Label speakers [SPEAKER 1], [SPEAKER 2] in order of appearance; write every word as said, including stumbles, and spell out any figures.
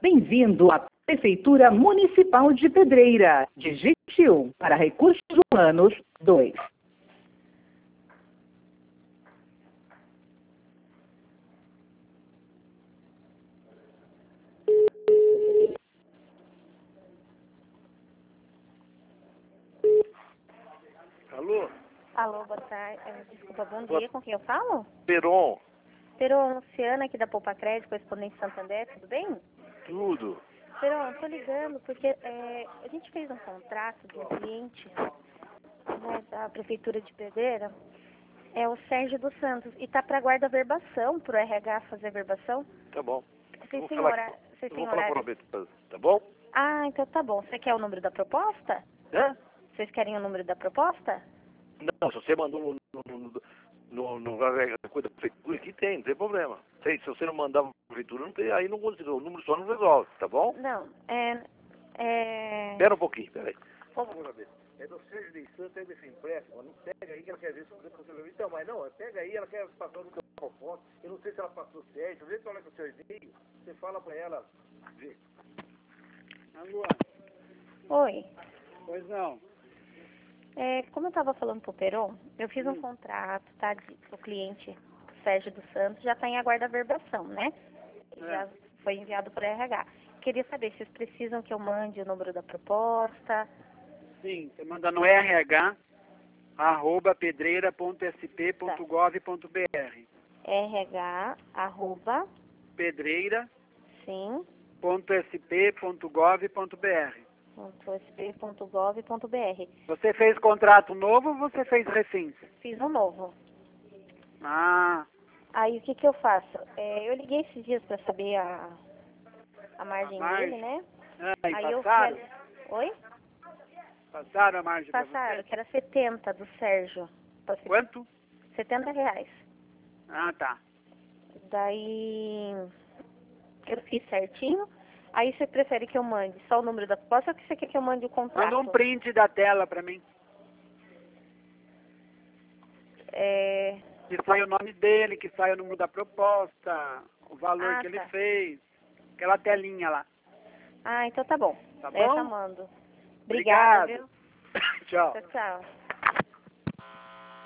[SPEAKER 1] Bem-vindo à Prefeitura Municipal de Pedreira. Digite um para Recursos Humanos dois.
[SPEAKER 2] Alô?
[SPEAKER 3] Alô, boa tarde. É, Desculpa, bom
[SPEAKER 2] Boa-
[SPEAKER 3] dia. Com quem eu falo?
[SPEAKER 2] Peron,
[SPEAKER 3] Peron, Luciana aqui da Poupa Crédito, correspondente Santander, tudo bem?
[SPEAKER 2] tudo.
[SPEAKER 3] Peron, eu tô ligando porque é, a gente fez um contrato de um cliente, né, da Prefeitura de Pedreira, é o Sérgio dos Santos, e tá pra guarda verbação, pro R H fazer verbação.
[SPEAKER 2] Tá bom.
[SPEAKER 3] Vocês
[SPEAKER 2] Vou
[SPEAKER 3] têm
[SPEAKER 2] falar
[SPEAKER 3] horário?
[SPEAKER 2] com-
[SPEAKER 3] Vocês
[SPEAKER 2] eu
[SPEAKER 3] têm
[SPEAKER 2] vou falar com o
[SPEAKER 3] horário?
[SPEAKER 2] Roberto, tá bom?
[SPEAKER 3] Ah, então tá bom. Você quer o número da proposta?
[SPEAKER 2] Hã?
[SPEAKER 3] Vocês querem o número da proposta?
[SPEAKER 2] Não, se você mandou no, no, no, no, no, na coisa da prefeitura, aqui tem, não tem problema. Se, se você não mandar pra prefeitura, não tem, aí não consigo, o número só não resolve, tá bom?
[SPEAKER 3] Não, é... é...
[SPEAKER 2] Espera um pouquinho, peraí.
[SPEAKER 3] Ô,
[SPEAKER 2] É do Sérgio de Santos, pega esse empréstimo, não pega aí que ela quer ver se você consegue. Então, mas não, pega aí, ela quer passar no teu foto. Eu não sei se ela passou certo, vê se ela com o seu e-mail, você fala pra ela. Vê. Alô?
[SPEAKER 3] Oi.
[SPEAKER 2] Pois não.
[SPEAKER 3] É, como eu estava falando pro Peron, eu fiz um contrato, tá? De, o cliente, o Sérgio dos Santos, já está em aguarda verbação, né? Já foi enviado para R H. Queria saber se vocês precisam que eu mande o número da proposta.
[SPEAKER 4] Sim, você manda no R H arroba pedreira ponto s p ponto gov ponto b r.
[SPEAKER 3] R H, arroba,
[SPEAKER 4] pedreira
[SPEAKER 3] sim,
[SPEAKER 4] ponto s p ponto gov ponto b r.
[SPEAKER 3] ponto s p ponto gov ponto b r.
[SPEAKER 4] Você fez contrato novo ou você fez recente?
[SPEAKER 3] Fiz um novo.
[SPEAKER 4] Ah,
[SPEAKER 3] Aí o que que eu faço? É, eu liguei esses dias para saber a, a margem
[SPEAKER 4] A margem?
[SPEAKER 3] dele, né?
[SPEAKER 4] ah e
[SPEAKER 3] Aí eu
[SPEAKER 4] passaram?
[SPEAKER 3] quero... Oi?
[SPEAKER 4] Passaram a margem pra
[SPEAKER 3] Passaram,
[SPEAKER 4] você?
[SPEAKER 3] que era setenta do Sérgio. Pra ser
[SPEAKER 4] Quanto?
[SPEAKER 3] setenta reais.
[SPEAKER 4] Ah, tá.
[SPEAKER 3] Daí eu fiz certinho. Aí você prefere que eu mande só o número da proposta ou que você quer que eu mande o contrato?
[SPEAKER 4] Manda um print da tela pra mim.
[SPEAKER 3] É...
[SPEAKER 4] Que sai o nome dele, que sai o número da proposta, o valor
[SPEAKER 3] Ah,
[SPEAKER 4] que ele
[SPEAKER 3] tá.
[SPEAKER 4] fez. Aquela telinha lá.
[SPEAKER 3] Ah, então tá bom.
[SPEAKER 4] Tá
[SPEAKER 3] Essa
[SPEAKER 4] bom?
[SPEAKER 3] eu mando. Obrigada,
[SPEAKER 4] Obrigado.
[SPEAKER 3] viu?
[SPEAKER 4] Tchau.
[SPEAKER 3] Tchau, tchau.